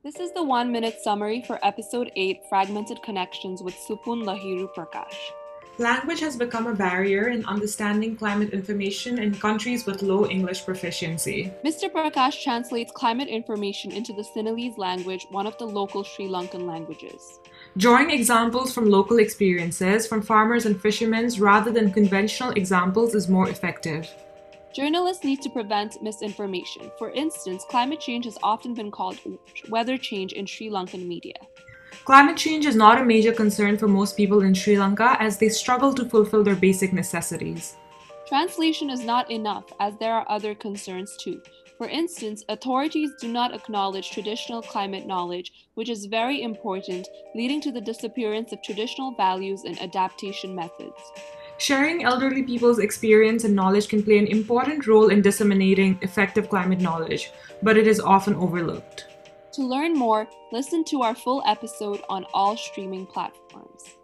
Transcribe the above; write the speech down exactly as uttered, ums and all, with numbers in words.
This is the one minute summary for Episode eight Fragmented Connections with Supun Lahiru Prakash. Language has become a barrier in understanding climate information in countries with low English proficiency. Mister Prakash translates climate information into the Sinhalese language, one of the local Sri Lankan languages. Drawing examples from local experiences from farmers and fishermen rather than conventional examples is more effective. Journalists need to prevent misinformation. For instance, climate change has often been called weather change in Sri Lankan media. Climate change is not a major concern for most people in Sri Lanka as they struggle to fulfill their basic necessities. Translation is not enough as there are other concerns too. For instance, authorities do not acknowledge traditional climate knowledge, which is very important, leading to the disappearance of traditional values and adaptation methods. Sharing elderly people's experience and knowledge can play an important role in disseminating effective climate knowledge, but it is often overlooked. To learn more, listen to our full episode on all streaming platforms.